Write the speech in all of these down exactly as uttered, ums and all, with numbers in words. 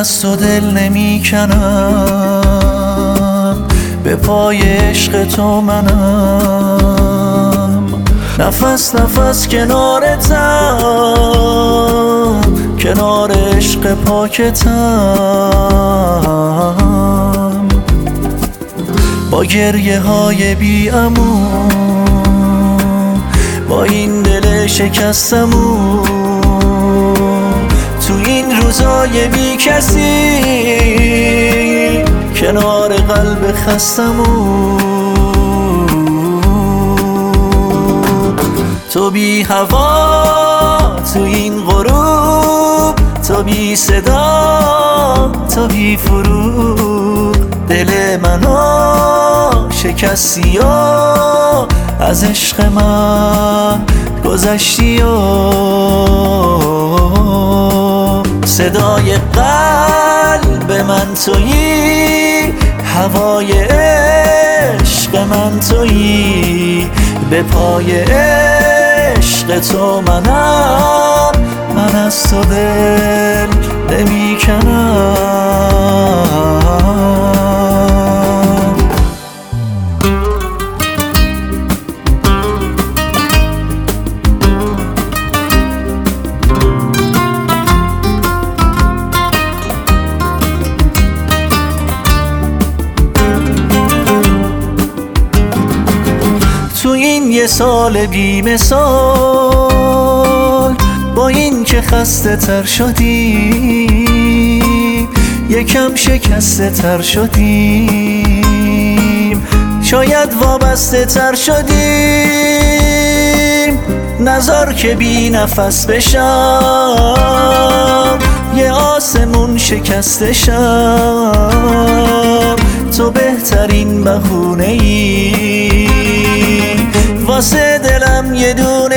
از تو دل نمی کنم، به پای عشق تو منم. نفس نفس کنارتم، کنار عشق پاکتم. با گریه های بی امان، با این دل شکستمون، تو این روزای بی کسی، کنار قلب خستمون. تو بی هوا تو این غروب، تو بی صدا تو بی فروغ، دل منو شکستی و از عشق من گذشتی و صدای قلب من تویی، هوای عشق من تویی، به پای عشق تو منم. من از تو دل نمی کنم. تو این یه سال بی مثال، با این که خسته تر شدیم، یکم شکسته تر شدیم، شاید وابسته تر شدیم. نذار که بی نفس بشم، یه آسمون شکسته شم. تو بهترین بهونه ای، واسه دلم یه دونه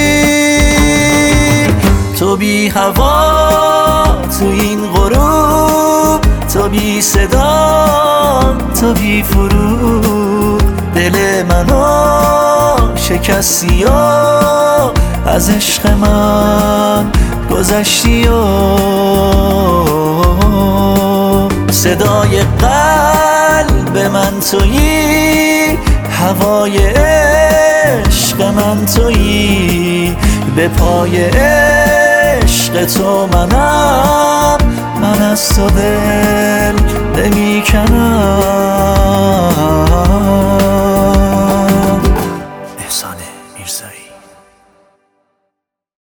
ای. تو بی هوا تو این غروب، تو بی صدا تو بی فروغ، دل منو شکستی و از عشق من گذشتی و صدای قلب من تویی، هوای عشق من تویی، به پای عشق تو منم. من از تو دل نمی کنم. احسان میرزایی.